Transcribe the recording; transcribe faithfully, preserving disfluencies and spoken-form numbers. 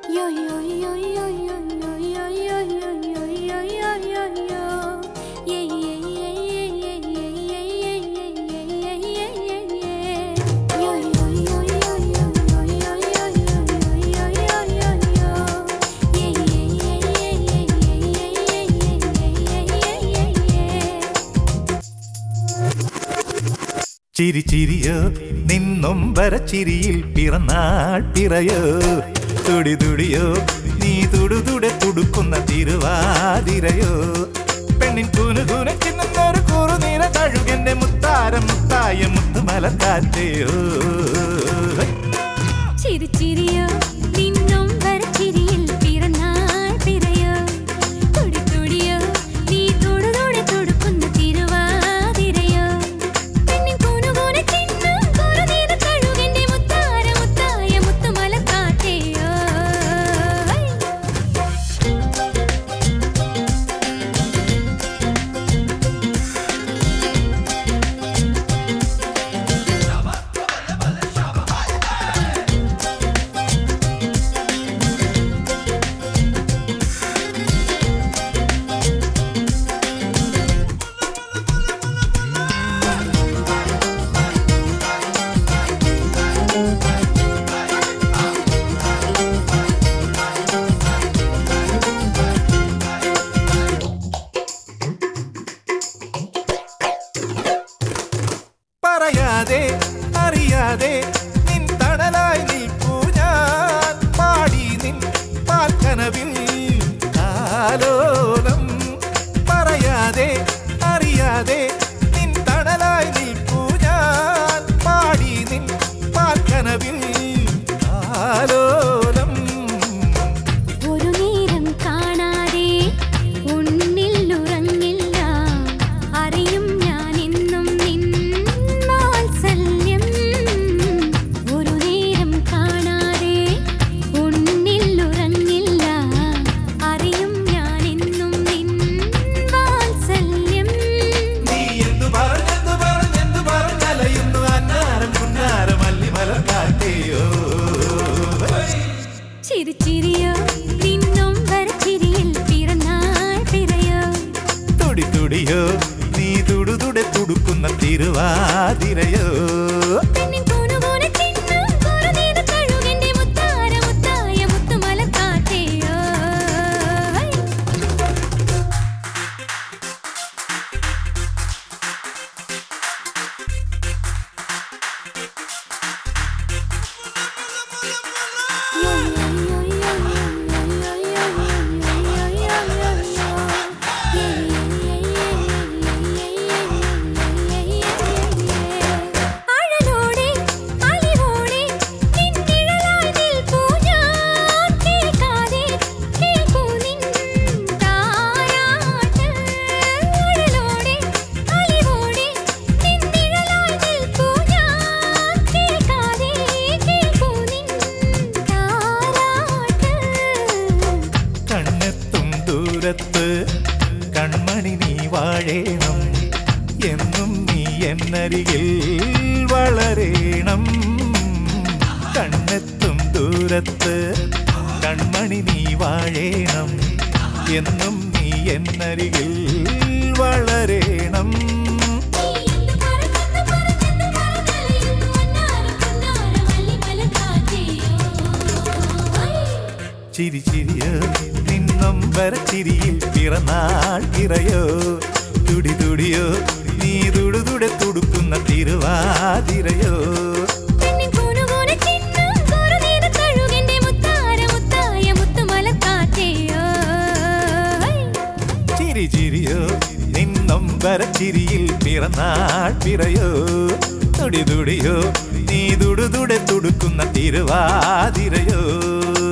ചിരി ചിരിയോ നിന്നൊമ്പര ചിരിയിൽ പിറന്നാൾ പിറയോ തുടി തുടിയോ നീ തുടുതുടെ തുടുക്കുന്ന തിരുവാതിരയോ പെണ്ണിൻ കുനുകുന ചിന്നൊരു കുറുനീര തഴുകന്റെ മുത്താരം മുത്തായ മുത്തുമലക്കാറ്റയോ ചിരി ചിരിയോ നിന്നൊമ്പര ചിരിയിൽ പിറന്നാൾ പിറയോ തുടി തുടിയോ നീ തുടുതുടെ തുടുക്കുന്ന തിരുവാതിരയോ പറയാതെ അറിയാതെ നിൻ തണലായി നിൽപ്പൂ ഞാൻ പാടി നിൻ പാൽക്കനവിൽ കാലോലം പറയാതെ അറിയാതെ നിൻ തണലായി നിൽപ്പൂ ഞാൻ പാടി നിൻ പാൽക്കനവിൽ കാലോലം ഒരു നേരം കാണാതെ ഉന്നിൽ ഉറങ്ങില്ല അറിയും ഞാൻ എന്നും നിൻ വാത്സല്യം ഒരു നേരം കാണാതെ ഉന്നിൽ ഉറങ്ങില്ല അറിയും ഞാൻ എന്നും നിൻ വാത്സല്യം നീ എന്തു പറഞ്ഞെന്തു പറഞ്ഞെന്തു പറഞ്ഞലയുന്നു അന്നാരം കുന്നാരം അല്ലിമലക്കാറ്റയോ ചിരി ചിരിയോ നിന്നൊമ്പര ചിരിയിൽ പിറന്നാൾ പിറയോ തുടി തുടിയോ നീ തുടുതുടെ തുടുക്കുന്ന തിരുവാതിരയോ പെണ്ണിൻ കുനുകുന ചിന്നം കുറുനീര തഴുകന്റെ മുത്താര മുത്തായ മുത്തുമലക്കാറ്റയോ അഴലോടെ അലിവോടെ നിൻ നിഴലായി നിൽപ്പൂ ഞാൻ കേൾക്കാതെ കേൾക്കൂ നിൻ താരാട്ട് അഴലോടെ അലിവോടെ നിൻ നിഴലായി നിൽപ്പൂ ഞാൻ കേൾക്കാതെ കേൾക്കൂ നിൻ താരാട്ട് കണ്ണെത്തും ദൂരത്ത് കൺമണി നീ വാഴേണം എന്നും നീ എന്നരികിൽ വളരേണം കണ്ണെത്തും ദൂരത്ത് കൺമണി നീ വാഴേണം എന്നും നീ എന്നരികിൽ വളരേണം ചിരി ചിരിയോ നിന്നൊമ്പര ചിരിയിൽ പിറന്നാൾ പിറയോ തുടി തുടിയോ നീ തുടുതുടെ തുടുക്കുന്ന തിരുവാതിരയോ പെണ്ണിൻ കുനുകുന ചിന്നം കുറുനീര തഴുകന്റെ മുത്താര മുത്തായ മുത്തുമലക്കാറ്റയോ ചിരി ചിരിയോ നിന്നൊമ്പര ചിരിയിൽ പിറന്നാൾ പിറയോ തുടി തുടിയോ നീ തുടുതുടെ തുടുക്കുന്ന തിരുവാതിരയോ